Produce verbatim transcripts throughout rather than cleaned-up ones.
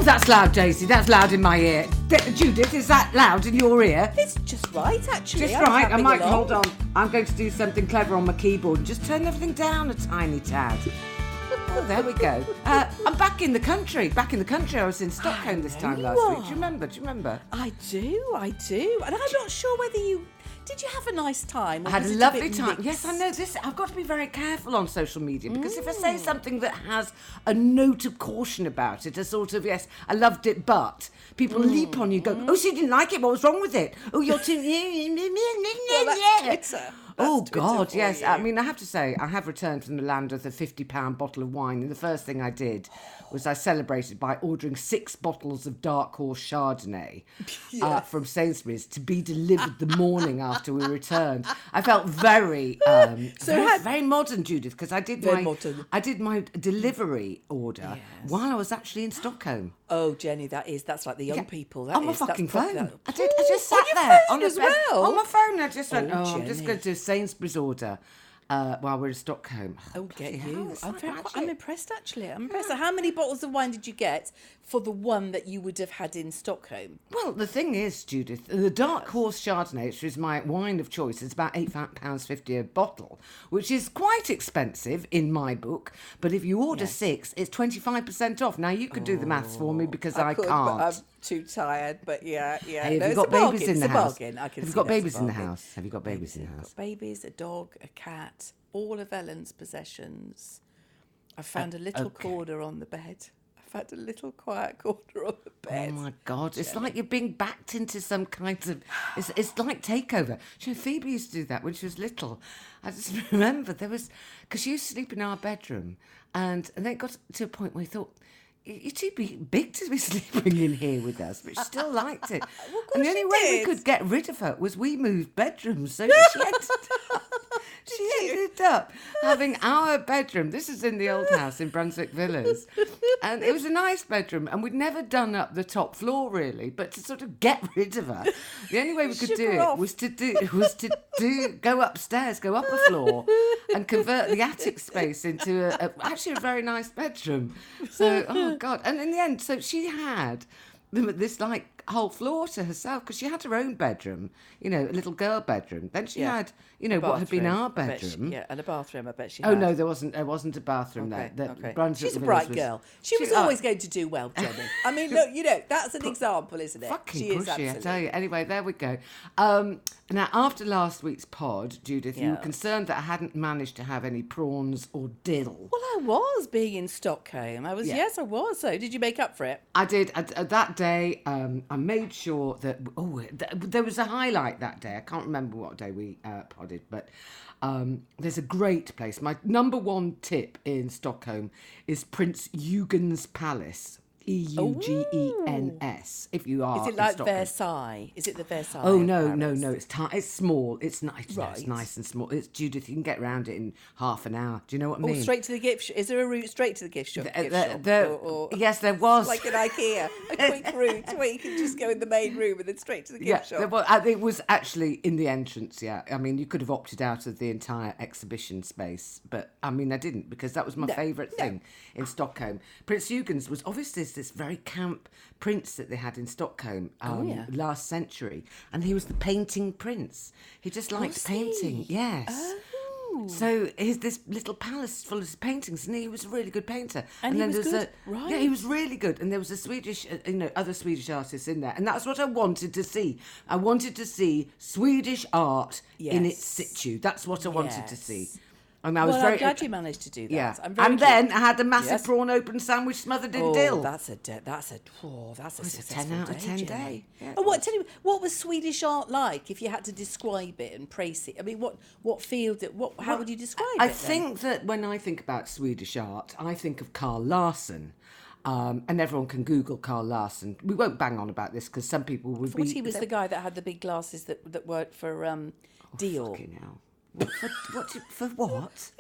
Oh, that's loud, Daisy. That's loud in my ear. D- Judith, is that loud in your ear? It's just right, actually. Just I'm right. I clapping might along. hold on. I'm going to do something clever on my keyboard and just turn everything down a tiny tad. Oh, there we go. Uh, I'm back in the country. Back in the country. I was in Stockholm this time you last week. are. Do you remember? Do you remember? I do, I do. And I'm not sure whether you... Did you have a nice time? Or I had was a it lovely bit time. mixed? Yes, I know this. I've got to be very careful on social media because if I say something that has a note of caution about it, a sort of, yes, I loved it, but people leap on you and go, oh, she didn't like it. What was wrong with it? Oh, you're too... Well, that's Twitter. Oh, That's Twitter God, for yes. you. I mean, I have to say, I have returned from the land of the fifty pound bottle of wine, and the first thing I did was I celebrated by ordering six bottles of Dark Horse Chardonnay uh, from Sainsbury's to be delivered the morning after we returned. I felt very, um, So very, had- very modern, Judith, because I did Very my modern. I did my delivery order Yes. while I was actually in Stockholm. Oh, Jenny, that is, that's like the young Yeah. people. That on my is, that's fucking proper- phone. I did. I just Ooh, sat on your there phone on a as bed- well? on my phone. I just went, Oh, oh, I'm just Jenny. going to do a Sainsbury's order uh, while we're in Stockholm. Oh, get bloody hell, you. it's I'm, like very, magic. I'm impressed, actually. I'm impressed. So how many bottles of wine did you get for the one that you would have had in Stockholm? Well, the thing is, Judith, the Dark Horse Chardonnay, which is my wine of choice, is about eight pounds fifty a bottle, which is quite expensive in my book. But if you order Yes. six, it's twenty-five percent off. Now, you could do the maths for me because I, could, can't. But I'm too tired, but yeah, yeah. Hey, have no, you it's got a babies bargain. in the it's house? A bargain. I can Have you see got that's a babies in the bargain. house? Have you got babies in the I've house? got babies, a dog, a cat, all of Ellen's possessions. I found a little okay. corner on the bed. I found a little quiet corner on the bed. Oh my God! It's like you're being backed into some kind of. It's it's like takeover. Do you know, Phoebe used to do that when she was little. I just remember there was because she used to sleep in our bedroom, and and then it got to a point where we thought. You're too big, big to be sleeping in here with us, but she still liked it. Well, and the she only way we did. could get rid of her was we moved bedrooms. So she ended up, she ended up having our bedroom. This is in the old house in Brunswick Villas. And it was a nice bedroom. And we'd never done up the top floor, really. But to sort of get rid of her, the only way we could Shook do her it off. was to do was to do go upstairs, go up a floor, and convert the attic space into a, a actually a very nice bedroom. So, oh God! And in the end, so she had this like whole floor to herself because she had her own bedroom, you know, a little girl bedroom. Then she Yeah. had, you know, what had been Bathroom, our I bet she- bedroom. yeah, and a bathroom, I bet she Oh had. no, there wasn't. There wasn't a bathroom Okay, there. The okay. Brunswick She's a Villas bright was- girl. She, was oh, always going to do well, Jenny. I mean, look, you know, that's an example, isn't it? Fucking she is pushy, I tell absolutely. you. Anyway, there we go. Um, now, after last week's pod, Judith, you were Yeah. concerned that I hadn't managed to have any prawns or dill. Well, I was being in Stockholm. I was, Yeah. yes, I was. So, did you make up for it? I did. I, uh, that day, um, I made sure that... Oh, th- there was a highlight that day. I can't remember what day we uh, podded, but um, there's a great place. My number one tip in Stockholm is Prince Eugen's Palace. E U G E N S, if you are Is it in like Stockholm. Versailles? Is it the Versailles? Oh of no, no, Paris? no! It's ti- It's small. It's nice. It's Right. nice and small. It's Judith. You can get around it in half an hour. Do you know what I Oh, mean? straight to the gift shop. Is there a route straight to the gift shop? Uh, gift the- shop? the- Or- or- yes, there was. Like an IKEA, a quick route where you can just go in the main room and then straight to the gift Yeah, shop. there was, uh, it was actually in the entrance. Yeah, I mean, you could have opted out of the entire exhibition space, but I mean, I didn't because that was my No, favourite no. thing in Stockholm. Prince Eugen's was obviously this very camp prince that they had in Stockholm um, yeah. last century, and he was the painting prince. He just liked Was painting. he? Yes. Oh. So he's this little palace full of paintings, and he was a really good painter. And he then was there's good? a Right. yeah, he was really good. And there was a Swedish, uh, you know, other Swedish artists in there, and that's what I wanted to see. I wanted to see Swedish art in its Yes. situ. That's what I wanted to Yes. see. And I was well, very I'm glad you managed to do that. yeah. I'm very And glad- then I had a massive Yes. prawn open sandwich smothered in Oh, dill. that's a de- that's a oh, that's a It's a successful ten out of day, ten Jenny. day. Yeah, it oh, what was. tell me what was Swedish art like if you had to describe it and praise it? I mean, what what field? It, what how would you describe I it? then? think that when I think about Swedish art, I think of Carl Larsson. Um, and everyone can Google Carl Larsson. We won't bang on about this because some people would I thought be... he was the guy that had the big glasses that that worked for um, Dior. Fucking hell. What, for, what, do- for what? You're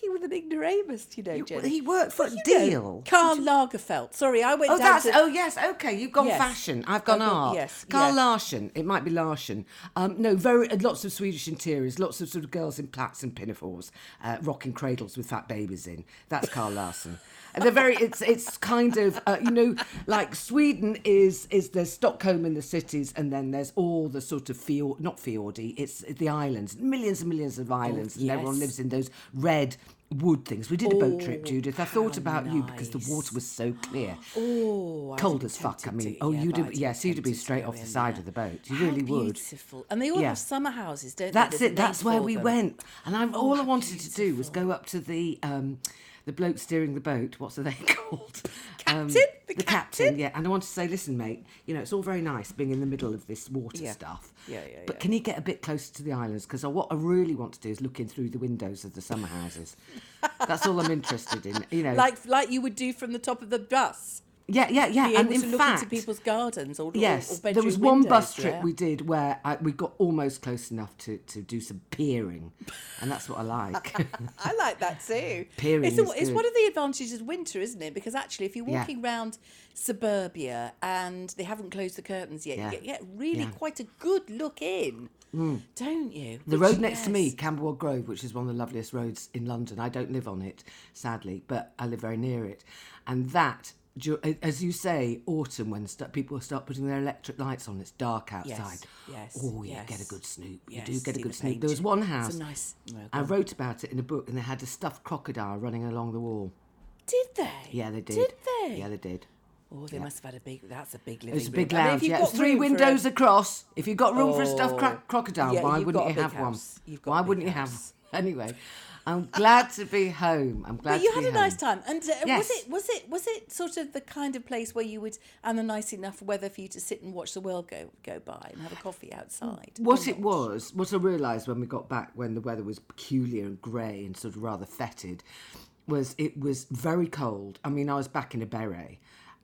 working with an ignoramus, you know, You- Jenny. he worked for But a you know, deal. Karl Lagerfeld. Sorry, I went Oh, down that's to... oh yes, okay. You've gone Yes. fashion. I've gone I've gone- art. yes, Carl yeah. Larsson. It might be Larsson. Um, no, very uh, lots of Swedish interiors. Lots of sort of girls in plaits and pinafores, uh, rocking cradles with fat babies in. That's Carl Larsson. And they're very. It's it's kind of uh, you know, like Sweden is is there's Stockholm in the cities, and then there's all the sort of fjord, not fjordy. It's the islands, millions and millions of islands, and everyone yes. lives in those red wood things. We did a boat trip, Oh, Judith. I thought how about you because the nice. water was so clear. Oh, Cold I'd as be fuck. I tempted mean, to- oh, yeah, you'd but have, I'd be yes, you'd have been tempted to straight go off the in side there. of the boat. You How really would. beautiful. And they all Yeah. have summer houses, don't That's they? it. That's where we went. And I, all I how wanted to do was beautiful. go up to the um, the bloke steering the boat. What's are they called? Um, Captain? The the captain. Yeah. And I wanted to say, listen, mate. You know, it's all very nice being in the middle of this water Yeah. stuff. Yeah, yeah, But yeah. can you get a bit closer to the islands? Because what I really want to do is look in through the windows of the summer houses. That's all I'm interested in. You know. Like like you would do from the top of the bus. yeah, yeah, yeah. Be and able in to look fact, into people's gardens or, or- yes, or bedroom there was one bus windows, trip yeah. we did where I, we got almost close enough to, to do some peering, and that's what I like. I like that too. Peering it's, a, is it's good. one of the advantages of winter, isn't it? Because actually, if you're Yeah. walking around suburbia and they haven't closed the curtains yet, Yeah. you get, get really Yeah. quite a good look in, don't you? The Which, road next to me, yes. Camberwell Grove, which is one of the loveliest roads in London. I don't live on it, sadly, but I live very near it. And that, du- as you say, autumn, when st- people start putting their electric lights on, it's dark outside. yes, Oh, you yes. get a good snoop. You Yes, do get a see good the snoop. There was paint. one It's a house. nice- well, I go on. wrote about it in a book, and they had a stuffed crocodile running along the wall. Did they? Yeah, they did. Did they? Yeah, they did. Oh, they must have had a big. That's a big It living was a room. big I mean, if lounge. you've Yeah, got it's three room for windows a- across. If you've got room for a stuffed cro- Oh. crocodile, Yeah, why you've wouldn't got you a big have one? house. You've got Why a big wouldn't you have house. one? Anyway, I'm glad to be home. I'm glad But you to had be a home. nice time, and uh, Yes. was it was it was it sort of the kind of place where you would and the nice enough weather for you to sit and watch the world go go by and have a coffee outside? What or it not? was, what I realised when we got back, when the weather was peculiar and grey and sort of rather fetid, was it was very cold. I mean, I was back in a beret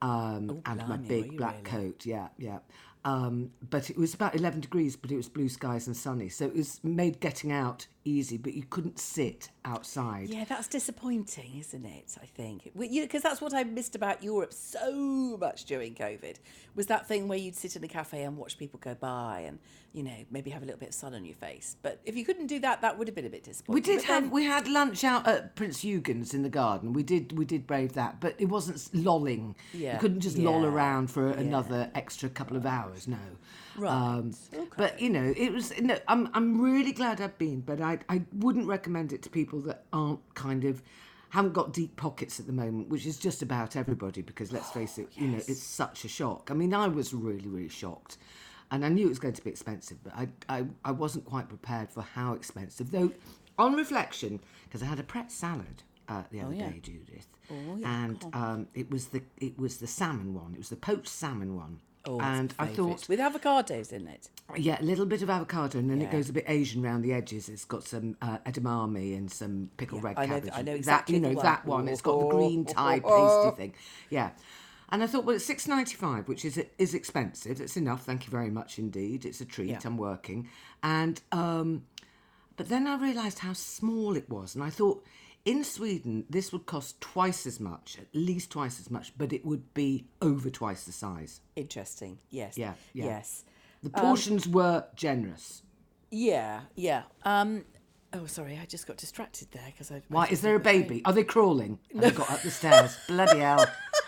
um, and my blimey, were big you black really? coat. Yeah, yeah. Um, but it was about eleven degrees, but it was blue skies and sunny. So it was made getting out easy, but you couldn't sit outside. Yeah, that's disappointing, isn't it? I think because that's what I missed about Europe so much during COVID was that thing where you'd sit in a cafe and watch people go by, and you know maybe have a little bit of sun on your face. But if you couldn't do that, that would have been a bit disappointing. We did But have then- we had lunch out at Prince Eugen's in the garden. We did we did brave that, but it wasn't s- lolling. Yeah, You couldn't just loll yeah, around for yeah. another extra couple of hours. No. Right, But okay. you know, it was. No, I'm I'm really glad I've been, but I I wouldn't recommend it to people that aren't kind of haven't got deep pockets at the moment, which is just about everybody. Because let's face it, you know, it's such a shock. I mean, I was really really shocked. And I knew it was going to be expensive, but I, I, I wasn't quite prepared for how expensive. Though, on reflection, because I had a Pret salad uh, the other yeah. day, Judith, Oh, yeah, and um, it was the it was the salmon one. It was the poached salmon one. Oh, and it's a I favourite. thought, with avocados in it. yeah, a little bit of avocado, and then Yeah. it goes a bit Asian round the edges. It's got some uh, edamame and some pickled Yeah, red I know cabbage. th- I know that, exactly you know the one. that one. It's got the green Thai pasty thing. Yeah. And I thought, well, it's six ninety five, which is is expensive. It's enough, thank you very much indeed. It's a treat. Yeah. I'm working, and um, but then I realised how small it was, and I thought, in Sweden, this would cost twice as much, at least twice as much, but it would be over twice the size. Interesting. Yes. Yeah, yeah. Yes. The portions were generous. Yeah. Yeah. Um. Oh, sorry, I just got distracted there because I. Why I is there a was saying- baby? Are they crawling? Have they got up the stairs? Bloody hell!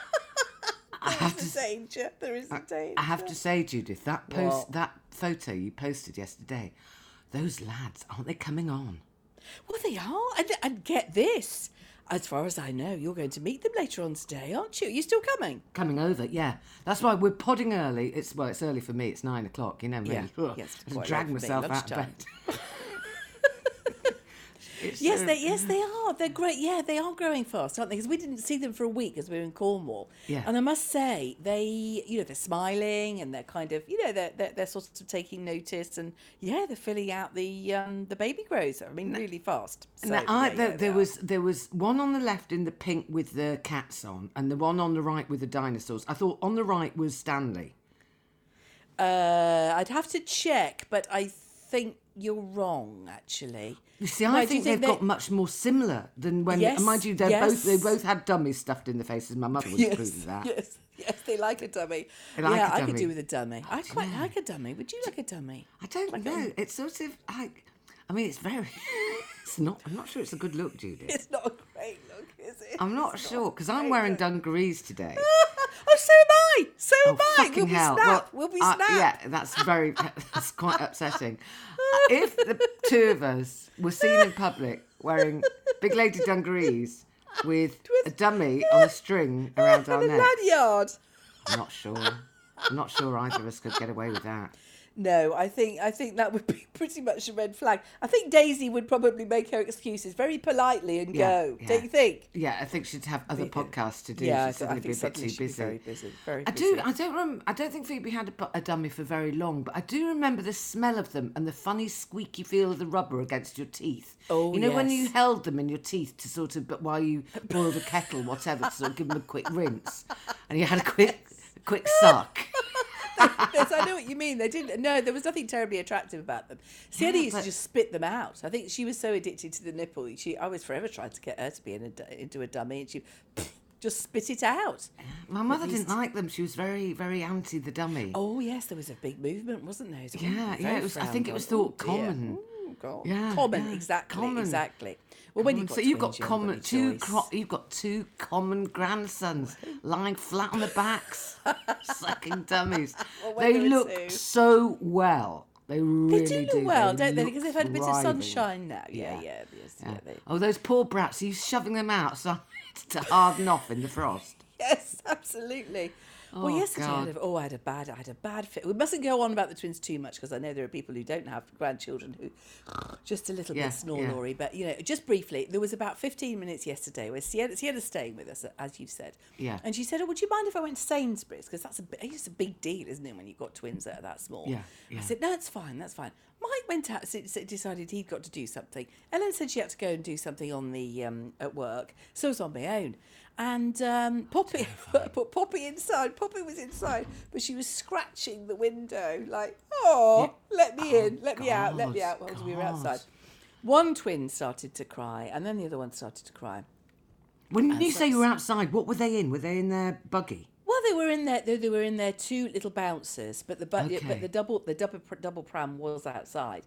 I have There's to. a danger. There is a danger. I have to say, Judith, that post, What? that photo you posted yesterday, those lads, aren't they coming on? Well, they are. And, and get this. As far as I know, you're going to meet them later on today, aren't you? Are you still coming? Coming over, yeah. That's why we're podding early. It's well, it's early for me. It's nine o'clock. You know me. Yeah. Ugh, Yes, I quite drag late for me, myself out of lunchtime. bed. It's, Yes, uh, they yes they are. They're great. Yeah, they are growing fast, aren't they? Because we didn't see them for a week as we were in Cornwall. Yeah. And I must say, they you know they're smiling and they're kind of you know they're they're, they're sort of taking notice and yeah they're filling out the um the baby grows. I mean really fast. So, Now, I, yeah, there, yeah, there they was there was one on the left in the pink with the cats on, and the one on the right with the dinosaurs. I thought on the right was Stanley. are. Uh, I'd have to check, but I think you're wrong, actually. You see, No, I do you think think they've they- got much more similar than when. Yes, mind you, they yes. both they both had dummies stuffed in their faces. My mother would approve of that. Yes, yes, they like a dummy. They like yeah, a I could dummy. do with a dummy. I quite like a dummy. Would you like a dummy? I don't know. It's sort of like. I mean, it's very. It's not. I'm not sure it's a good look, Judith. It's not a great look, is it? I'm not It's sure because I'm great wearing look. dungarees today. Oh, so am I. So am Oh, I. fucking Will we hell. snap? Well, Will we uh, snap? yeah, that's very, that's quite upsetting. If the two of us were seen in public wearing big lady dungarees with a dummy on a string around our And a neck, lanyard. I'm not sure. I'm not sure either of us could get away with that. No, I think I think that would be pretty much a red flag. I think Daisy would probably make her excuses very politely and Yeah, go. yeah. Don't you think? Yeah, I think she'd have other podcasts to do. Yeah, she'd I suddenly think be a bit suddenly too she'd be busy. very busy. Very I busy. do. I don't. Rem- I don't think Phoebe had a, bu- a dummy for very long, but I do remember the smell of them and the funny squeaky feel of the rubber against your teeth. Oh, you know when you yes. held them in your teeth to sort of, but while you boiled a kettle, whatever, to sort of give them a quick rinse, and you had a quick, a quick suck. Yes, I know what you mean. They didn't. No, there was nothing terribly attractive about them. Sienna Yeah, used but- to just spit them out. I think she was so addicted to the nipple. She, I was forever trying to get her to be in a, du- into a dummy, and she just spit it out. My mother least- didn't like them. She was very, very anti the dummy. Oh yes, there was a big movement, wasn't there? It was Yeah, very yeah, it was- I think it frowned was on. thought Oh, dear. common. Oh, God. Yeah, common, yeah, exactly, common. exactly. Well, when you've got so you've got twins, you haven't common got two any choice. cro- you've got two common grandsons lying flat on their backs, sucking dummies. Well, when they there are look two. so well. They really They do look well, don't they? look Because they've had a bit of thriving. sunshine now. Yeah, Yeah. yeah, yes, yeah. Yeah. they, Oh, those poor brats! Are you shoving them outside to harden off in the frost? yes, absolutely. Oh, well, yesterday, I God. had a, oh, I had a bad, I had a bad fit. We mustn't go on about the twins too much because I know there are people who don't have grandchildren who just a little Yeah, bit snore yeah. Laurie. But you know, just briefly, there was about fifteen minutes yesterday where Sienna, Sienna's staying with us, as you've said. Yeah. And she said, "Oh, would you mind if I went to Sainsbury's? Because that's a, bi- it's a big deal, isn't it, when you've got twins that are that small?" Yeah, I yeah. said, "No, it's fine, that's fine." Mike went out, s- s- decided he'd got to do something. Ellen said she had to go and do something on the um, at work, so I was on my own. And um, Poppy, put Poppy inside. Poppy was inside, but she was scratching the window, like, "Oh, let me in, let me out, let me God, out." While we were God. outside. One twin started to cry, and then the other one started to cry. When you say you were outside, what were they in? Were they in their buggy? Well, they were in their they, they were in their two little bouncers, but the but, Okay. but the double the double pr- double pram was outside.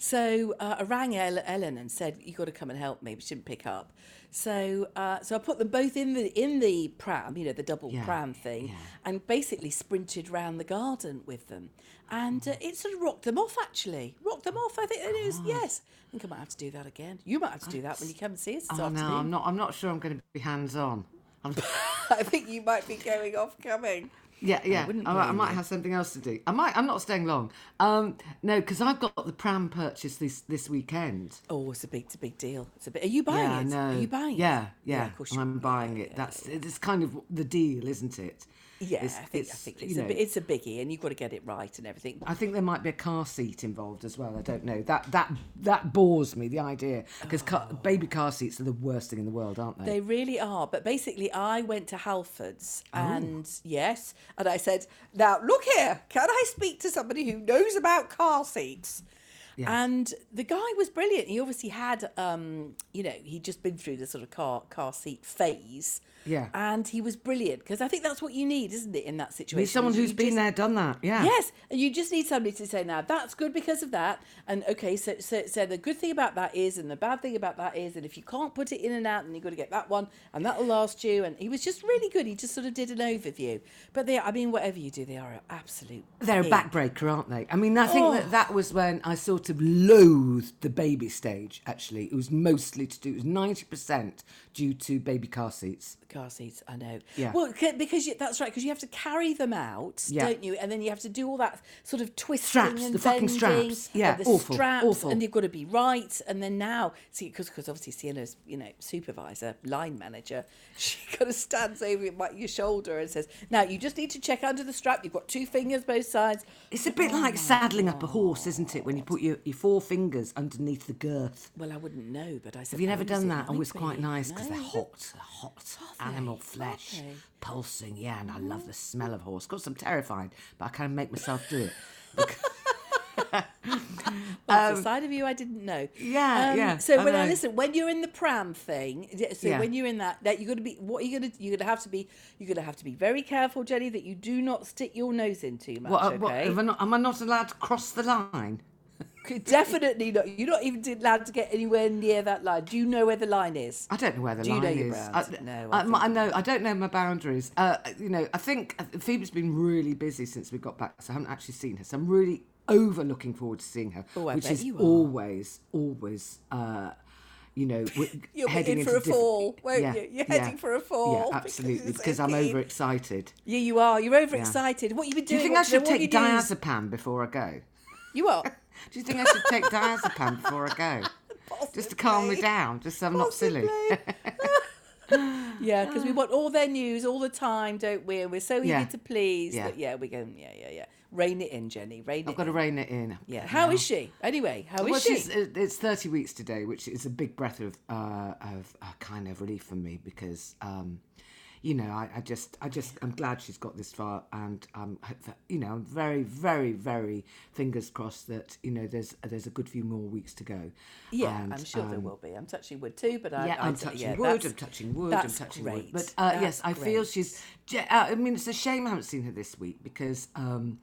So uh, I rang El- Ellen and said, "You got to come and help me," but she didn't pick up. So uh, so I put them both in the in the pram, you know, the double Yeah, pram thing, yeah. and basically sprinted round the garden with them, and uh, it sort of rocked them off. Actually, rocked them off. I think it was yes. I think I might have to do that again. You might have to do that when you come and see us this Oh afternoon. no, I'm not. I'm not sure I'm going to be hands on. I'm, I think you might be going off coming. Yeah, yeah. I, wouldn't might- I blame might you. have something else to do. I might. I'm not staying long. Um, no, because I've got the pram purchase this this weekend. Oh, it's a big, it's a big deal. It's a bit. Are you buying yeah, it? I know. Are you buying yeah, it? Yeah, of course and you I'm are. buying Yeah, it. yeah, That's yeah. it's kind of the deal, isn't it? Yeah, It's- I think I it's, think you it's a know- bi- it's a biggie, and you've got to get it right and everything. I think there might be a car seat involved as well. I don't know. That that that bores me. The idea because Oh. baby car seats are the worst thing in the world, aren't they? They really are. But basically, I went to Halfords, Oh. and yes, and I said, "Now look here, can I speak to somebody who knows about car seats?" Yeah. And the guy was brilliant. He obviously had, um, you know, he'd just been through the sort of car car seat phase. Yeah. And he was brilliant because I think that's what you need, isn't it, in that situation? Need someone is you who's been just- there, done that. Yeah. Yes, and you just need somebody to say, now that's good because of that, and okay, so, so so the good thing about that is, and the bad thing about that is, and if you can't put it in and out, then you've got to get that one, and that'll last you. And he was just really good. He just sort of did an overview. But they, I mean, whatever you do, they are an absolute. They're a pig. backbreaker, aren't they? I mean, I think Oh. that that was when I sort of loathed the baby stage, actually. It was mostly to do, it was ninety percent due to baby car seats. Car seats, I know. Yeah. Well, c- because you, that's right, because you have to carry them out, Yeah. don't you? And then you have to do all that sort of twisting Straps, and the fucking bending, straps. Yeah, and the awful, straps, awful. and you've got to be right. And then now, see, because obviously Sienna's, you know, supervisor, line manager, she kind of stands over your, your shoulder and says, "Now you just need to check under the strap. You've got two fingers both sides." It's a bit like saddling up a horse, isn't it? When you put your, your four fingers underneath the girth. Well, I wouldn't know, but I said, Have you never done that? Oh, it's quite nice because they're No. hot, hot animal flesh, lovely. pulsing. Yeah, and I love the smell of horse. Of course, I'm terrified, but I kind of make myself do it. Because Well, it's a side of you I didn't know. Yeah, Um, yeah. So I when I know. listen, when you're in the pram thing, so Yeah. when you're in that, that you're gonna be, what are you gonna, you're gonna have to be, you're gonna have to be very careful, Jenny, that you do not stick your nose in too much. What, uh, what, okay. am, I not, am I not allowed to cross the line? Definitely not. You're not even allowed to get anywhere near that line. Do you know where the line is? I don't know where the Do you line know your is. bounds? I, No, I, I think I know. I don't know my boundaries. Uh, you know, I think Phoebe's been really busy since we got back, so I haven't actually seen her. So I'm really over looking forward to seeing her, Oh, I which bet is you are. always, always, uh, you know, w- You'll be heading in into for a diff- fall, won't yeah, you? You're yeah, heading for a fall. Yeah, because absolutely, it's because so I'm keen. overexcited. Yeah, you are. You're overexcited. What have you been Do you doing? think I What- should what have take you used? diazepam before I go? You are. Do you think I should take diazepam before I go? Just to calm me Possibly. down, just so I'm not silly. Yeah, because we want all their news all the time, don't we? And we're so eager Yeah. to please. Yeah. That, yeah, we go. Yeah, yeah, yeah. Rein it in, Jenny. Rein I've it got to in. rein it in. Yeah. How is she? Anyway, how is Well, she? she's, it- it's thirty weeks today, which is a big breath of uh, of uh, kind of relief for me because, um, you know, I, I just, I just, I'm glad she's got this far, and um, hope that, you know, I'm very, very, very fingers crossed that you know there's there's a good few more weeks to go. Yeah, And, I'm sure there um, will be. I'm touching wood too, but I, Yeah, I I'm d- touching yeah, wood. that's- I'm touching wood. that's I'm touching great. wood. But uh, yes, That's I feel great. she's. je- uh, I mean, it's a shame I haven't seen her this week because um,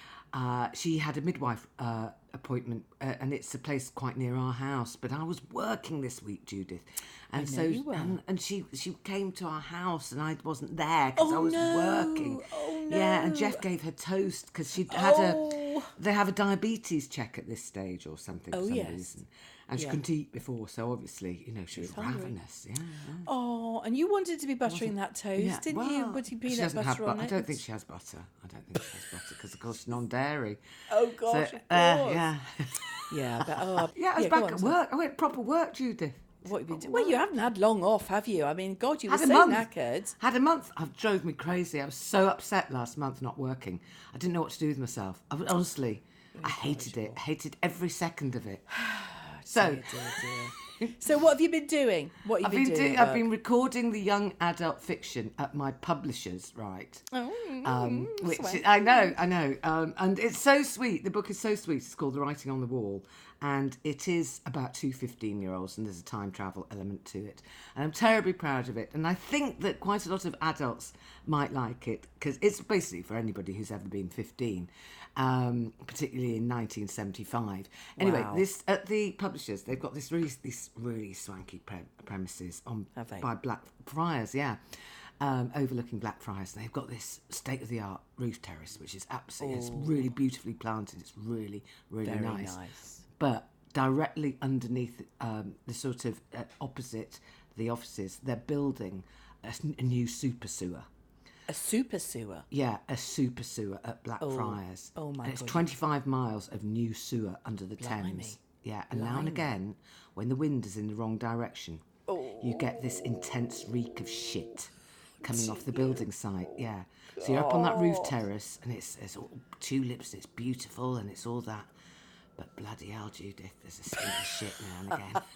uh, she had a midwife uh, appointment, uh, and it's a place quite near our house. But I was working this week, Judith, and know so you were. and, and she she came to our house, and I wasn't there because Oh, I was no. working. Oh, Yeah, and no. Jeff gave her toast because she had Oh. a. They have a diabetes check at this stage or something Oh, for some yes. reason, and she Yeah. couldn't eat before, so obviously, you know, she was hungry. ravenous. Yeah. yeah. Oh, and you wanted to be buttering that toast, Yeah, didn't well, you? Putting she peanut doesn't have butter bu- on I it. don't think she has butter. I don't think she has butter because, of course, she's non-dairy. Oh So, gosh, of uh, course. yeah. Yeah, but oh, Yeah, I was go back on, at sorry. work. I went proper work, Judith. What have you been doing? Well, you haven't had long off, have you? I mean, God, you were Had a so month. knackered. Had a month. It drove me crazy. I was so upset last month not working. I didn't know what to do with myself. I, honestly, I hated it. I hated every second of it. So, Dear, dear, dear. So what have you been doing? What have I've you been been doing? doing, at I've been work? recording the young adult fiction at my publishers, right? Oh, Um, mm, which sweet. I know, I know, um, and it's so sweet. The book is so sweet. It's called The Writing on the Wall, and it is about two fifteen-year-olds, and there's a time travel element to it. And I'm terribly proud of it, and I think that quite a lot of adults might like it because it's basically for anybody who's ever been fifteen, um, particularly in nineteen seventy-five. Anyway, Wow. this at the publishers, they've got this really, this really swanky pre- premises on Have they? by Blackfriars, yeah. Um, overlooking Blackfriars. They've got this state-of-the-art roof terrace, which is absolutely, it's really beautifully planted. It's really, really Very nice. nice. But directly underneath um, the sort of uh, opposite the offices, they're building a, s- a new super sewer. A super sewer. Yeah, a super sewer at Blackfriars. Oh, my And it's God. twenty-five miles of new sewer under the Blimey. Thames. Yeah, and now and Blimey. again, when the wind is in the wrong direction, you get this intense reek of shit coming off the building site. Yeah, so you're up on that roof terrace, and it's it's all tulips, it's beautiful, and it's all that. But bloody hell, Judith, there's a stink of shit now and again.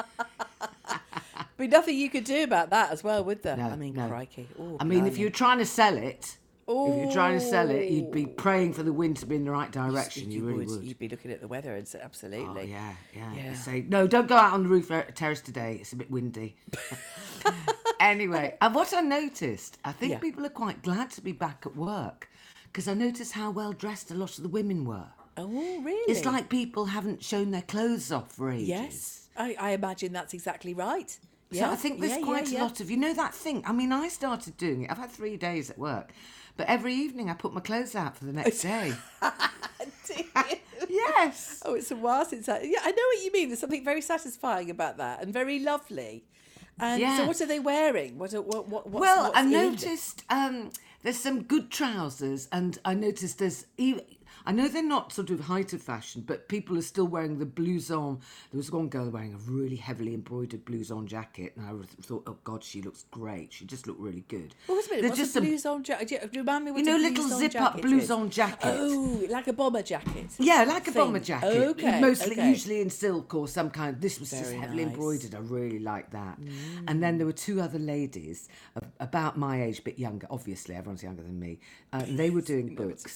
But nothing you could do about that as well, would there? No, I mean, no. crikey. Ooh, I mean, if blimey. you're trying to sell it, if you're trying to sell it, you'd be Ooh. praying for the wind to be in the right direction. You, you really would, would. You'd be looking at the weather and say, Oh, absolutely. yeah, yeah. Yeah. You say, no, don't go out on the roof ter- terrace today. It's a bit windy. Anyway, and what I noticed, I think Yeah. people are quite glad to be back at work because I noticed how well dressed a lot of the women were. Oh, really? It's like people haven't shown their clothes off for ages. Yes, I, I imagine that's exactly right. So Yeah, I think there's yeah, quite yeah, a yeah. lot of, you know, that thing. I mean, I started doing it. I've had three days at work, but every evening I put my clothes out for the next day. Yes. Oh, it's a while since I... Yeah, I know what you mean. There's something very satisfying about that and very lovely. And Yeah. so what are they wearing? What, are- what, what, what's, Well, what's I in? noticed um, there's some good trousers, and I noticed there's even. I know they're not sort of height of fashion, but people are still wearing the blouson. There was one girl wearing a really heavily embroidered blouson jacket, and I thought, oh God, she looks great. She just looked really good. What was a minute? They're What's just a some- blouson jacket? Do you remind me what You know, a little blouson zip-up jacket is? blouson jacket. Oh, like a bomber jacket. Yeah, like a thing. bomber jacket. Okay, Mostly, okay. usually in silk or some kind. This was just Very heavily nice. embroidered. I really liked that. And then there were two other ladies of about my age, a bit younger. Obviously, everyone's younger than me. Uh, and they were doing books.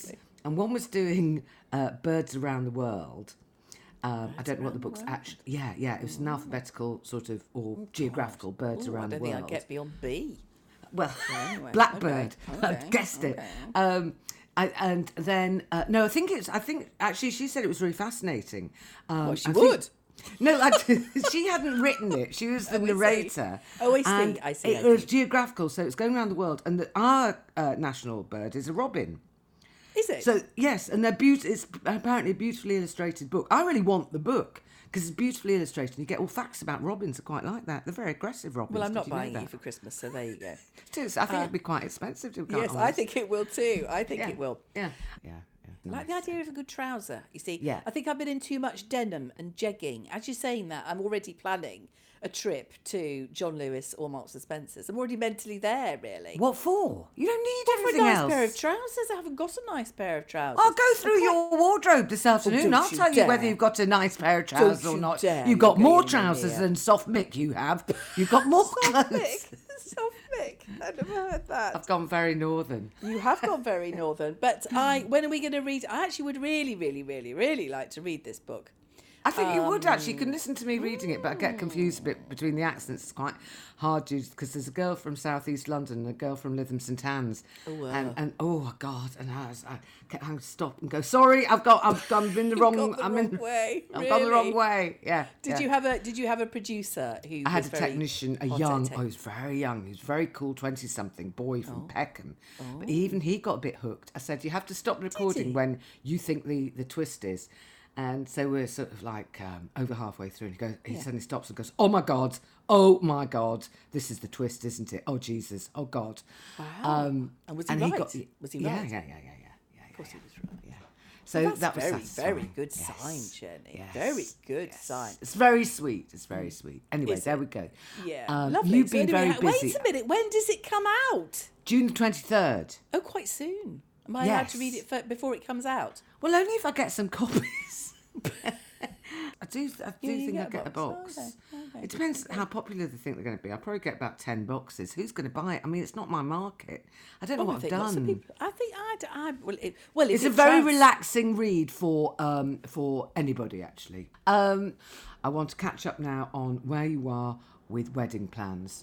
and one was doing uh, Birds Around the World. Um, I don't know what the book's actually. Yeah, yeah, it was an alphabetical sort of or Oh, geographical birds Ooh, around I don't the think world. I'd get beyond B. Well, Anyway, Blackbird. okay, I okay, guessed it. okay. Um, I, and then uh, no, I think it's. I think actually she said it was really fascinating. Um, Well, she I think- would. No, like she hadn't written it. She was the Oh, I see. narrator. Oh, I see, And I see, It I was see. geographical, so it's going around the world. And the, our uh, national bird is a robin. Is it? So yes, and they're beaut- It's apparently a beautifully illustrated book. I really want the book because it's beautifully illustrated. You get all facts about robins. I quite like that. They're very aggressive robins. well, I'm Did not you know buying that? you for Christmas, so there you go. It is. I think it'd be quite expensive to be quite Yes, I honest. think it will too. I think Yeah. it will. Yeah. Yeah. yeah. Like the idea of a good trouser, you see. Yeah. I think I've been in too much denim and jegging. As you're saying that, I'm already planning a trip to John Lewis or Marks and Spencer's. I'm already mentally there, really. What for? You don't need For a everything nice else. pair of trousers. I haven't got a nice pair of trousers. I'll go through your wardrobe this afternoon. don't I'll you tell you dare. whether you've got a nice pair of trousers Don't or you not. dare. You've got You're more getting trousers here. than Soft Mick you have. You've got more Soft clothes. Mick. Soft Mick. I've never heard that. I've gone very northern. You have gone very northern. But I, when are we going to read? I actually would really, really, really, really like to read this book. I think you would actually. You can listen to me reading it, but I get confused a bit between the accents. It's quite hard because there's a girl from South East London and a girl from Lytham St Anne's. Oh, wow. And, and oh God, and I, was, I kept having to stop and go. Sorry, I've got. I've gone in the You've wrong. gone the I'm wrong in. way. I've gone the wrong Really? way. Yeah. Did yeah. you have a Did you have a producer who? I had was a very technician, a hot young, at oh, it? he was very young. He was a very cool twenty-something boy from Peckham. But even he got a bit hooked. I said, you have to stop recording he? when you think the, the twist is. And so we're sort of like um, over halfway through, and he goes, he Yeah. suddenly stops and goes, "Oh my God, oh my God, this is the twist, isn't it? Oh Jesus, oh God." Wow. Um, And was he right? got- Was he yeah, right? Yeah, yeah, yeah, yeah, yeah. Of course he was right. Yeah. So That's that was very, satisfying. very good Yes. sign, Jenny. Yes. Very good Yes. sign. It's very sweet. It's very sweet. Anyway, Is there it? we go. Yeah, Um, lovely. You've So been anyway, very ha- busy. Wait a minute. When does it come out? June the twenty-third. Oh, quite soon. Am I allowed to Yes. read it for, before it comes out? Well, only if I get some copies. I do. I do Yeah, you think get I'll a get a box. box. Okay, okay. It depends how popular they think they're going to be. I'll probably get about ten boxes. Who's going to buy it? I mean, it's not my market. I don't know Oh, I what I've think lots of done. people. I think I. I well, it, well, It's is a it very trans- relaxing read for um, for anybody, actually. Um, I want to catch up now on where you are with wedding plans.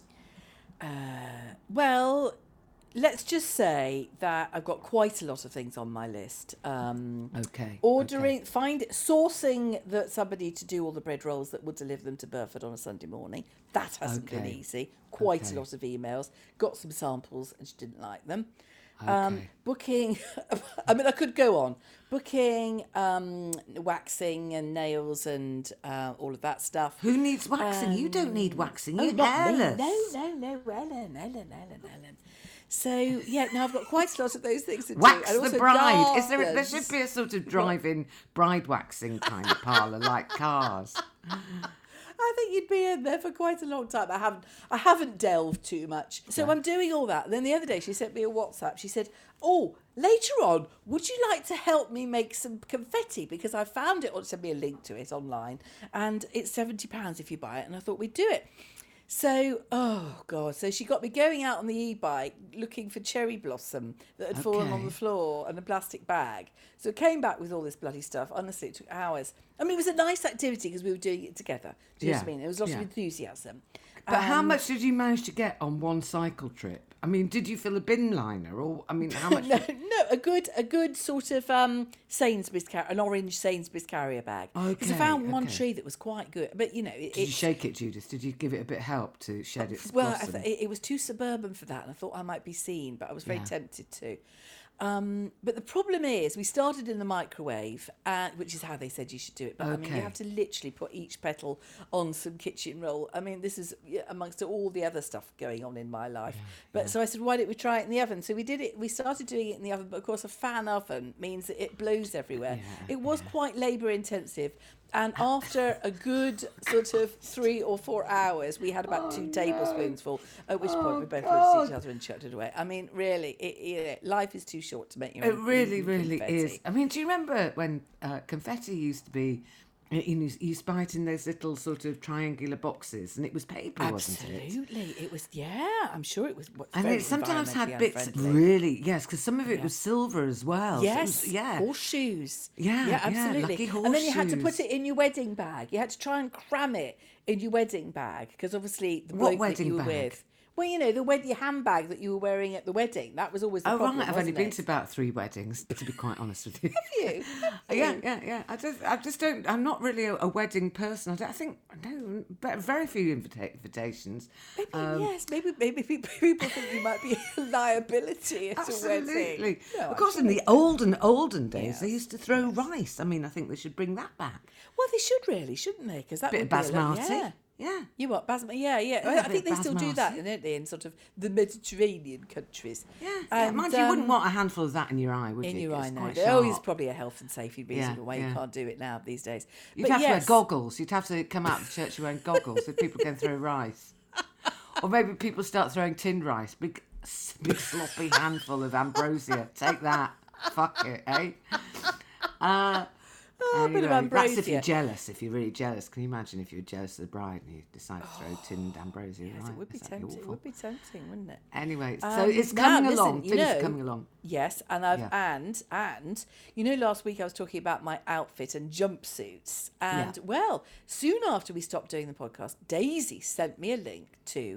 Well, let's just say that I've got quite a lot of things on my list. Um, Okay. ordering, find, sourcing that somebody to do all the bread rolls that would deliver them to Burford on a Sunday morning. That hasn't been Okay. easy. Quite Okay. a lot of emails. Got some samples, and she didn't like them. Um, Okay. booking, I mean, I could go on. Booking, um, waxing and nails and uh, all of that stuff. Who needs waxing? you don't need waxing. You're Oh, not me. hairless. No, no, no, Ellen, Ellen, Ellen, Ellen. So yeah, now I've got quite a lot of those things to Wax do. And the also bride. Is there? A, there gardens. should be a sort of drive-in bride waxing kind of parlour, like cars. I think you'd be in there for quite a long time. I haven't, I haven't delved too much. So I'm doing all that. Then the other day she sent me a WhatsApp. She said, "Oh, later on, would you like to help me make some confetti? Because I found it, or send me a link to it online, and it's seventy pounds if you buy it." And I thought we'd do it. So, oh God. So she got me going out on the e-bike looking for cherry blossom that had fallen on Okay. the floor and a plastic bag. So it came back with all this bloody stuff. Honestly, it took hours. I mean, it was a nice activity because we were doing it together. Do you know what I Yeah, mean? There was lots yeah. of enthusiasm. But how Um, much did you manage to get on one cycle trip? I mean, did you fill a bin liner, or I mean, how much? No, no, a good, a good sort of um, Sainsbury's, car- an orange Sainsbury's carrier bag. Because I Okay, found one okay. tree that was quite good, but you know, it, Did you it, shake it, Judith? Did you give it a bit of help to shed its well, I blossom? th- it, it was too suburban for that, and I thought I might be seen, but I was very Yeah. tempted to. Um, but the problem is, we started in the microwave, uh, which is how they said you should do it. But I mean, you Okay. have to literally put each petal on some kitchen roll. I mean, this is yeah, amongst all the other stuff going on in my life. But so I said, why don't we try it in the oven? So we did it. We started doing it in the oven, but of course, a fan oven means that it blows everywhere. Yeah, it was quite labour intensive. And after a good sort of three or four hours, we had about two tablespoons full, at which point we both looked at each other and chucked it away. I mean, really, it, it, life is too short to make your It own really, eating really confetti. is. I mean, do you remember when uh, confetti used to be You, know, you buy it in those little sort of triangular boxes, and it was paper, wasn't it? Absolutely, it was. Yeah, I'm sure it was. And very it sometimes had environmentally bits, unfriendly. really, yes, because some of it was silver as well. so it Yes, was- yeah. horseshoes. Yeah, yeah, yeah, absolutely. lucky And then you had to put horseshoes. it in your wedding bag. You had to try and cram it in your wedding bag because obviously the What bloke that wedding you were bag? with. Well, you know, the wed- your handbag that you were wearing at the wedding. That was always the Oh, problem. right. I've only wasn't been it? to about three weddings, to be quite honest with you. you. Have Yeah, you? yeah, yeah. I just, I just don't. I'm not really a, a wedding person. I, don't, I think no, but very few invita- invitations. Maybe Um, yes. Maybe maybe people, people think you might be a liability at a wedding. Absolutely. No, of course, in the olden, olden days, they Yes, used to throw rice. I mean, I think they should bring that back. Well, they should really, shouldn't they? Because that Bit would of be a lo- basmati. Yeah. Yeah. You what, basmati? Yeah, yeah. Yeah, I- a I think bit they still do that, basmati. don't they, in sort of the Mediterranean countries. Yeah, yeah. And, Mind you, you wouldn't um, want a handful of that in your eye, would in you? your 'Cause eye it's now. quite Oh, it's sharp. probably a health and safety reason Yeah, why yeah. you can't do it now these days. You'd But have to wear yes, goggles. You'd have to come out of the church wearing goggles if people can throw rice. Or maybe people start throwing tinned rice. Big, big sloppy handful of ambrosia. Take that. Fuck it, eh? Uh, Oh, a bit of anyway, that's if ambrosia. you're jealous. If you're really jealous, can you imagine if you're jealous of the bride and you decide to throw tinned ambrosia? Yes, right? it would be That'd tempting. It awful. would be tempting, wouldn't it? Anyway, so Um, it's now, coming listen, along. you Things are know- coming along. Yes, and I've Yeah. and and you know, last week I was talking about my outfit and jumpsuits, and Yeah. well, soon after we stopped doing the podcast, Daisy sent me a link to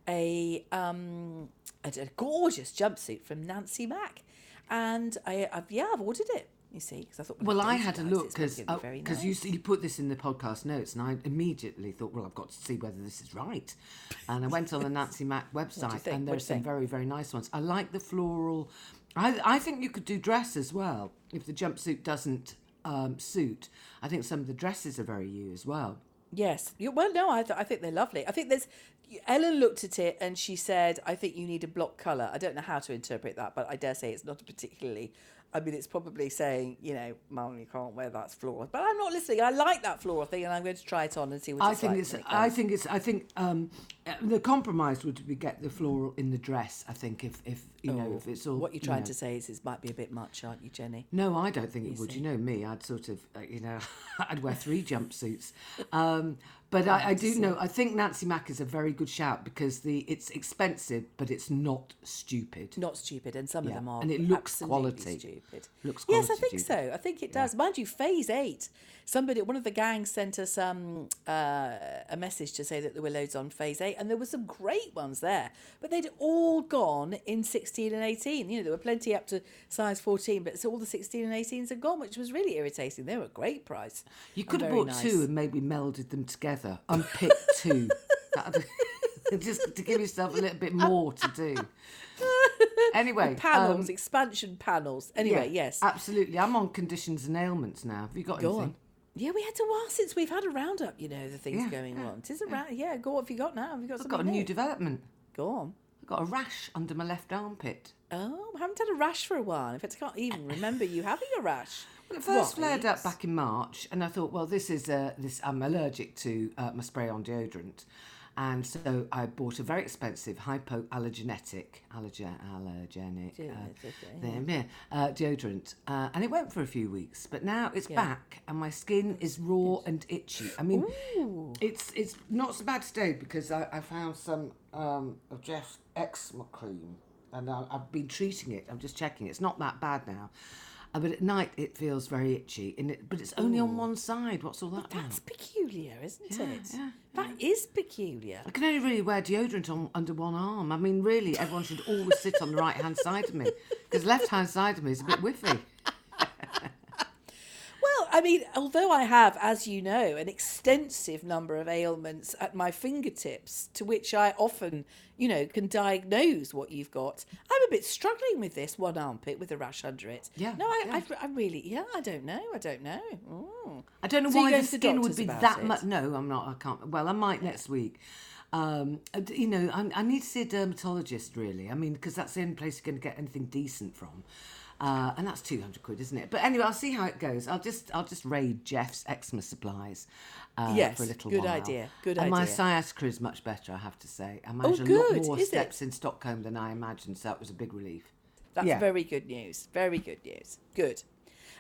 a um a, a gorgeous jumpsuit from Nancy Mack, and I I've, yeah I've ordered it. You see, because I thought Well, I Daisy had a likes look it, it's probably because gonna be very because nice. you you put this in the podcast notes, and I immediately thought, well, I've got to see whether this is right. And I went on the Nancy Mack website, think? and What do there's you some think? very very nice ones. I like the floral. I I think you could do dress as well if the jumpsuit doesn't um, suit. I think some of the dresses are very you as well. Yes. You, well, no, I, th- I think they're lovely. I think there's. Ellen looked at it and she said, I think you need a block colour. I don't know how to interpret that, but I dare say it's not a particularly. I mean, it's probably saying, you know, Mum, you can't wear that floral. But I'm not listening. I like that floral thing and I'm going to try it on and see what I it's think like. it's. when it I comes. think it's. I think um, uh, the compromise would be get the floral in the dress. I think if if you know Oh, if it's all what you're you trying know. to say is it might be a bit much, aren't you, Jenny? No, I don't think it You would. see. You know me, I'd sort of, uh, you know, I'd wear three jumpsuits. Um, but I, I do know, I think Nancy Mack is a very good shout because the it's expensive, but it's not stupid. Not stupid, and some Yeah, of them are and it looks absolutely quality. stupid. Looks Yes, I quality, think Judy. so. I think it does. Mind you, Phase Eight. Somebody, one of the gangs, sent us um, uh, a message to say that there were loads on Phase Eight, and there were some great ones there. But they'd all gone in sixteen and eighteen. You know, there were plenty up to size fourteen, but so all the sixteen and eighteens had gone, which was really irritating. They were a great price. You and could have very bought nice. two and maybe melded them together, unpicked two. That'd- Just to give yourself a little bit more to do. Anyway, panels, um, expansion panels. Anyway, yeah, yes. absolutely. I'm on conditions and ailments now. Have you got Go anything? on. Yeah, we had a while since we've had a roundup, you know, the things Yeah, going yeah, on. It is a round, yeah, go on, have you got now? Have you got I've something got a new new? development. Go on. I've got a rash under my left armpit. Oh, I haven't had a rash for a while. In fact, I can't even remember you having a rash. Well, it first Right. flared up back in March, and I thought, well, this is uh, this. I'm allergic to uh, my spray-on deodorant, and so I bought a very expensive hypoallergenic, allergen, allergenic, uh, there, yeah, uh, deodorant, uh, and it went for a few weeks. But now it's Yeah. back, and my skin is raw and itchy. I mean, Ooh. it's it's not so bad today because I, I found some um, of Jeff's eczema cream, and I, I've been treating it. I'm just checking. It's not that bad now. Uh, but at night it feels very itchy, and it, but it's only on one side. What's all that That's about? peculiar, isn't Yeah, it? yeah, That is peculiar. I can only really wear deodorant on under one arm. I mean, really, everyone should always sit on the right hand side of me because left hand side of me is a bit whiffy. Well, I mean, although I have, as you know, an extensive number of ailments at my fingertips, to which I often, you know, can diagnose what you've got, I'm a bit struggling with this one armpit with a rash under it. Yeah, No, I, yeah. I, I really, yeah, I don't know. I don't know. Mm. I don't know So you're why going the to skin would doctors be about that it? much. No, I'm not. I can't. Well, I might next week. Um, uh, d- you know, I, I need to see a dermatologist, really. I mean, because that's the only place you're going to get anything decent from. Uh, and that's two hundred quid, isn't it? But anyway, I'll see how it goes. I'll just I'll just raid Jeff's eczema supplies uh, Yes, for a little good while. idea, good and my idea. sciatica is much better, I have to say. I managed a good, lot more is it? steps in Stockholm than I imagined, so that was a big relief. That's Yeah. very good news. Very good news. Good.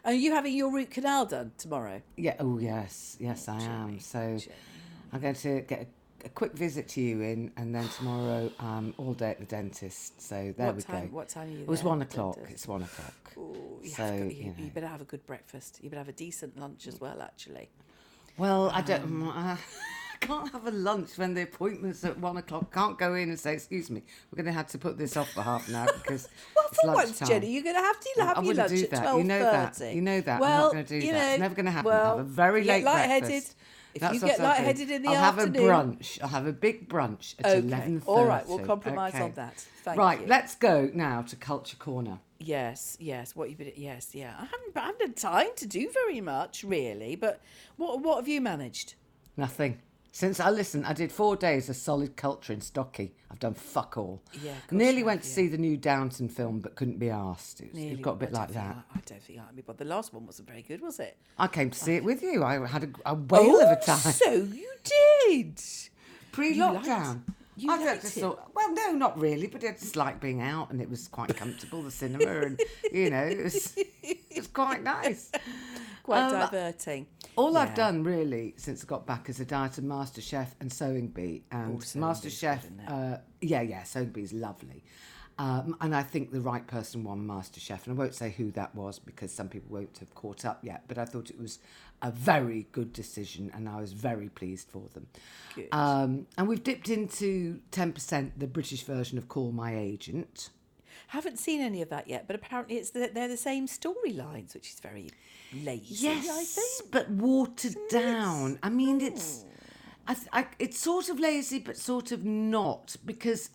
Are you having your root canal done tomorrow? Yeah. Oh yes, yes, I am. So I'm going to get a, a quick visit to you in, and then tomorrow um all day at the dentist. So there what we time, go. What time are you? It was there, one o'clock. dentist? It's one o'clock. Ooh, you, So, have got, you, you know. you better have a good breakfast. You better have a decent lunch as well, actually. Well, I don't. Um, I can't have a lunch when the appointment's at one o'clock. Can't go in and say, "Excuse me, we're going to have to put this off for half an hour because Well, it's for once, lunchtime." Jenny, you're going to have to I- have I your wouldn't lunch do at that. twelve You know that. thirty. You know that. Well, I'm not going to do you that. know, It's never going to happen. Well, I'll have a very you get late lightheaded. breakfast. If That's you what get I'll do. lightheaded in the I'll afternoon, have a brunch. I'll have a big brunch at eleven okay, thirty. all right, we'll compromise Okay. on that. Thank Right, you. let's go now to Culture Corner. Yes, yes. What you been? Yes, yeah. I haven't, I haven't had time to do very much, really. But what, what have you managed? Nothing. Since I listened, I did four days of solid culture in Stocky. I've done fuck all. Yeah, of course Nearly you went have, to yeah. see the new Downton film, but couldn't be asked. It, was, Nearly, it got a bit I like don't think that. I, I don't think I but the last one wasn't very good, was it? I came to see it with you. I had a, a whale of a time. So you did. Pre-lockdown. You I liked just it? thought, well, no, not really, but I just liked being out, and it was quite comfortable, the cinema, and you know, it was, it was quite nice. Quite Um, diverting. All I've Yeah. done really since I got back is a diet of MasterChef and Sewing Bee. And Oh, Sewing Bee's MasterChef, good, isn't it? uh, yeah, yeah, Sewing Bee is lovely. Um, and I think the right person won MasterChef. And I won't say who that was because some people won't have caught up yet. But I thought it was a very good decision and I was very pleased for them. Good. Um, and we've dipped into ten percent, the British version of Call My Agent. Haven't seen any of that yet, but apparently it's the, they're the same storylines, which is very lazy. I Yes, think. but watered down. I mean, it's I, th- I, it's sort of lazy, but sort of not, because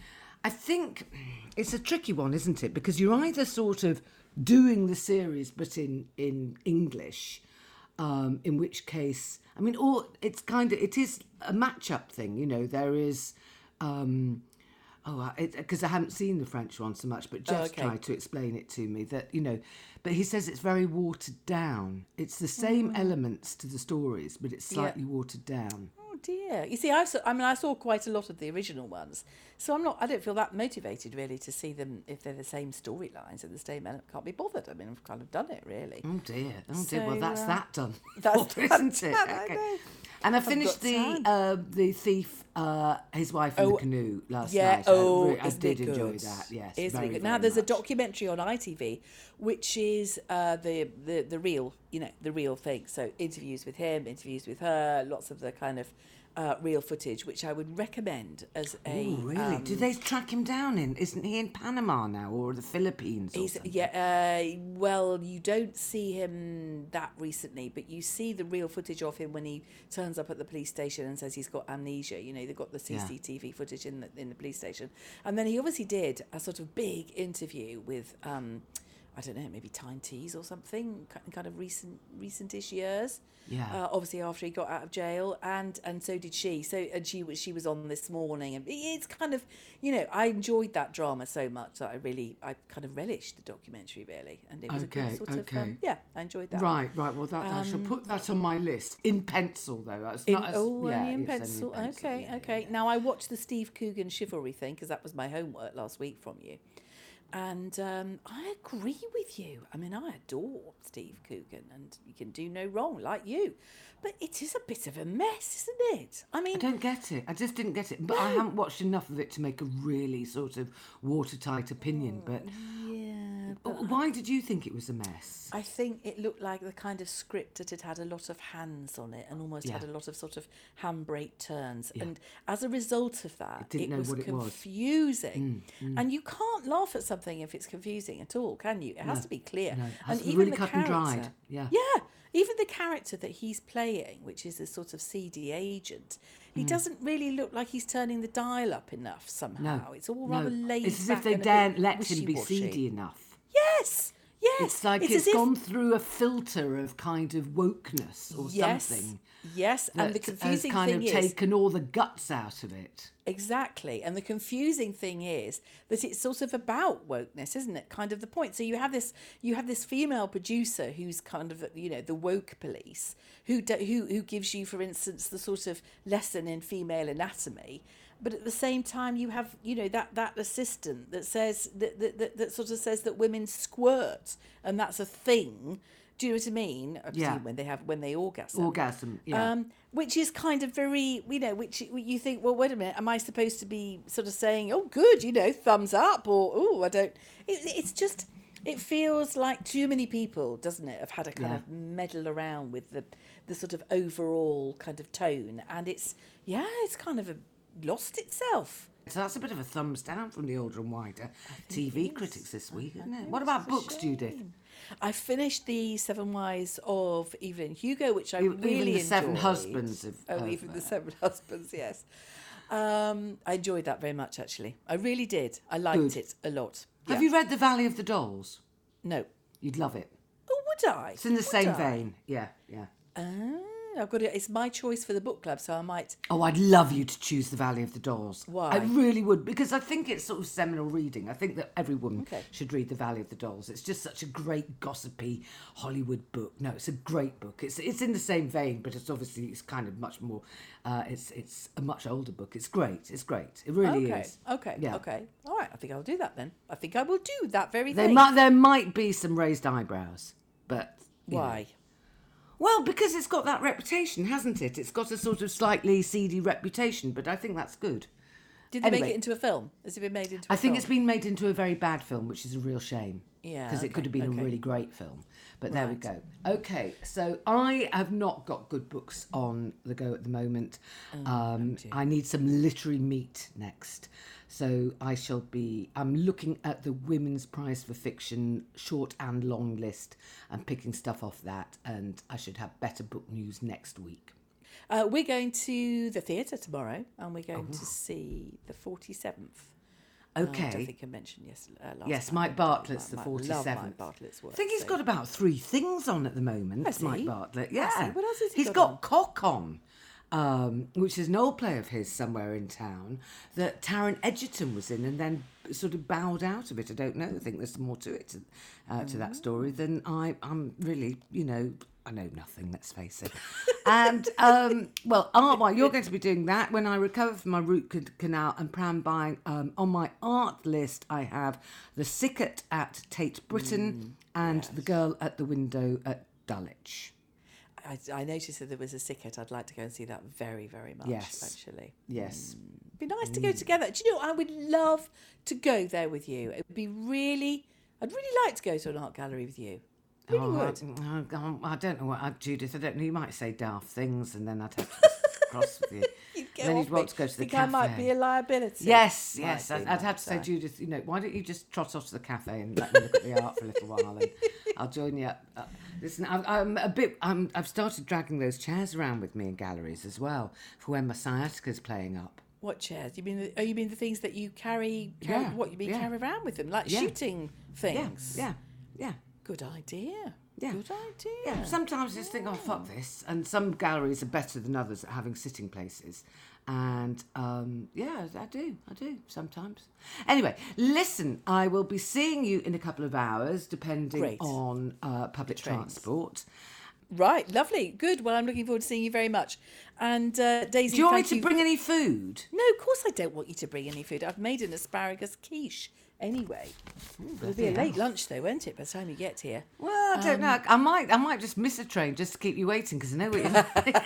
I think it's a tricky one, isn't it? Because you're either sort of doing the series, but in in English, um, in which case, I mean, all it's kind of it is a match-up thing, you know. There is. Um, Oh, because I haven't seen the French one so much, but Jeff's okay. tried to explain it to me that, you know, but he says it's very watered down. It's the same elements to the stories, but it's slightly watered down. Oh dear. You see, I saw, I mean, I saw quite a lot of the original ones, so I'm not. I don't feel that motivated really to see them if they're the same storylines and the same element. Can't be bothered. I mean, I've kind of done it really. Oh dear, oh dear. Well, So, that's uh, that done. that's for, that isn't it? done, I know. And I I've finished got the time. uh, the thief, uh, his wife in Oh, the canoe last Yeah. night. Oh, I, re- I isn't did it enjoy good? that. Yes, Isn't very, it good? very Now there's a much. documentary on I T V, which is uh, the, the the real, you know, the real thing. So interviews with him, interviews with her, lots of the kind of uh, real footage, which I would recommend as a. Oh, really? um, Do they track him down in? Isn't he in Panama now or the Philippines? Or He's, something? yeah, uh, well, you don't see him that recently, but you see the real footage of him when he turns up at the police station and says he's got amnesia. You know, they've got the C C T V footage in the in the police station, and then he obviously did a sort of big interview with. Um, I don't know, maybe Tyne Tees or something, ki- kind of recent, recent-ish years. Yeah. Uh, obviously, after he got out of jail, and and so did she. So and she was she was on this morning, and it's kind of, you know, I enjoyed that drama so much that I really, I kind of relished the documentary really, and it was a Okay, good sort of, okay. um, yeah, I enjoyed that. Right, right. Well, that I shall Um, put that on my list in pencil, though. It's In, not as, oh, yeah, only in it's only pencil. Okay, yeah, okay. yeah, Now I watched the Steve Coogan chivalry thing because that was my homework last week from you, and um, I agree with you. I mean, I adore Steve Coogan, and you can do no wrong, like you. But it is a bit of a mess, isn't it? I mean, I don't get it. I just didn't get it. But I haven't watched enough of it to make a really sort of watertight opinion. But yeah. why did you think it was a mess? I think it looked like the kind of script that it had a lot of hands on it and almost Yeah. had a lot of sort of handbrake turns. And as a result of that, didn't know was what it was. confusing. And you can't laugh at something if it's confusing at all, can you? It has to be clear. No, it has and to be even really the cut and character, dried. Yeah. Yeah. Even the character that he's playing, which is a sort of seedy agent, he doesn't really look like he's turning the dial up enough somehow. No, It's all no. rather laid It's as back if they and a bit daren't let him be wishy-washy. seedy enough. Yes, yes. It's like as it's if- gone through a filter of kind of wokeness or yes, something. Yes, and the that confusing has kind thing of is taken all the guts out of it. exactly, and the confusing thing is that it's sort of about wokeness, isn't it? Kind of the point. So you have this, you have this female producer who's kind of, you know, the woke police, who do, who who gives you, for instance, the sort of lesson in female anatomy. But at the same time, you have, you know, that, that assistant that says that, that, that, that sort of says that women squirt and that's a thing. Do you know what I mean? I Yeah. presume when they have when they orgasm. Orgasm, yeah. Um, which is kind of very, you know, which you think, well, wait a minute, am I supposed to be sort of saying, oh, good, you know, thumbs up, or oh, I don't. It, it's just, it feels like too many people, doesn't it, have had a kind Yeah. of meddle around with the the sort of overall kind of tone, and it's yeah, it's kind of a, lost itself. So that's a bit of a thumbs down from the older and wider T V critics this week, isn't it? What It's about a books, shame. Judith? I finished the Seven Wives of Evelyn Hugo, which I Even really the Seven enjoyed. Husbands of- oh, of, even uh, the Seven Husbands, yes. Um, I enjoyed that very much, actually. I really did. I liked Good. it a lot. Have Yeah. you read The Valley of the Dolls? No. You'd love it. Oh, would I? It's in the Would same I? vein. Yeah, yeah. Ah, I've got it. It's my choice for the book club, so I might. Oh, I'd love you to choose The Valley of the Dolls. Why? I really would, because I think it's sort of seminal reading. I think that every woman Okay. should read The Valley of the Dolls. It's just such a great gossipy Hollywood book. No, it's a great book. It's it's in the same vein, but it's obviously it's kind of much more. Uh, it's it's a much older book. It's great. It's great. It really Okay. is. Okay. Yeah. Okay. All right. I think I'll do that then. I think I will do that very There thing. might there might be some raised eyebrows, but you know. Why? Well, because it's got that reputation, hasn't it? It's got a sort of slightly seedy reputation, but I think that's good. Did they make Anyway. it into a film? Has it been made into a I think film? it's been made into a very bad film, which is a real shame. Yeah, Because it okay, could have been okay. a really great film. But there we Right. go. Okay, so I have not got good books on the go at the moment. Oh, um, I need some literary meat next. So I shall be, I'm looking at the Women's Prize for Fiction short and long list and picking stuff off that. And I should have better book news next week. Uh, we're going to the theatre tomorrow, and we're going to see the forty-seventh. Uh, Okay. I don't think I mentioned yes, uh, last Yes, time. Mike Bartlett's the Mike- Love Mike forty-seventh. Bartlett's work. I think he's so- got about three things on at the moment, Has Mike he? Bartlett. Has Yeah. he? What else has he He's got got on? Cock on, um, which is an old play of his somewhere in town that Taron Egerton was in and then sort of bowed out of it. I don't know. I think there's more to it, to, uh, to that story than I, I'm really, you know, I know nothing, let's face it. And, um, well, art, well, you're going to be doing that when I recover from my root ca- canal and plan buying. Um, on my art list, I have The Sicket at Tate Britain and The Girl at the Window at Dulwich. I, I noticed that there was a sicket. I'd like to go and see that very, very much, Yes. actually. Yes. It'd be nice to go together. Do you know, I would love to go there with you. It would be really, I'd really like to go to an art gallery with you. Really Oh, would. I, I, I don't know what, I, Judith, I don't know. You might say daft things and then I'd have to cross with you. You'd go Then off you'd want me. to go to the Think cafe. I might be a liability. Yes, Might yes. be, I'd, I'd might have to say, I? Judith, you know, why don't you just trot off to the cafe and let me look at the art for a little while and I'll join you up. Uh, listen, I'm, I'm a bit, I'm, I've started dragging those chairs around with me in galleries as well for when my sciatica's playing up. What chairs? You mean? The, oh, you mean the things that you carry? carry Yeah, What you mean yeah. carry around with them, like Yeah. shooting Yeah, things? yeah, yeah. Good idea. Yeah. Good idea. Yeah, sometimes I just think, oh, fuck this. And some galleries are better than others at having sitting places. And um, yeah, I do. I do sometimes. Anyway, listen, I will be seeing you in a couple of hours, depending Great. on uh, public trains. transport. Right. Lovely. Good. Well, I'm looking forward to seeing you very much. And uh, Daisy, Do you want me thank to you- bring any food? No, of course I don't want you to bring any food. I've made an asparagus quiche anyway. It'll be a bloody late lunch though, won't it, by the time you get here? Well, I don't know. I might I might just miss a train just to keep you waiting because I know what you're like.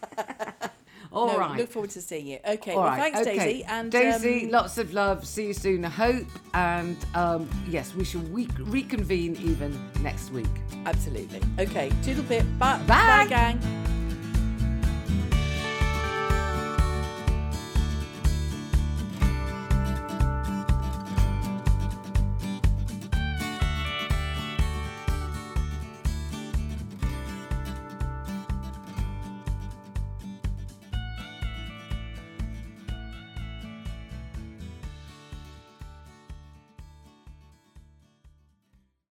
All no, right. Look forward to seeing you. Okay. All well, right, thanks, okay. Daisy. And Daisy, um, lots of love. See you soon, I hope. And um, yes, we shall we- reconvene even next week. absolutely. Okay. Toodle pip. Bye. Bye. Bye, gang.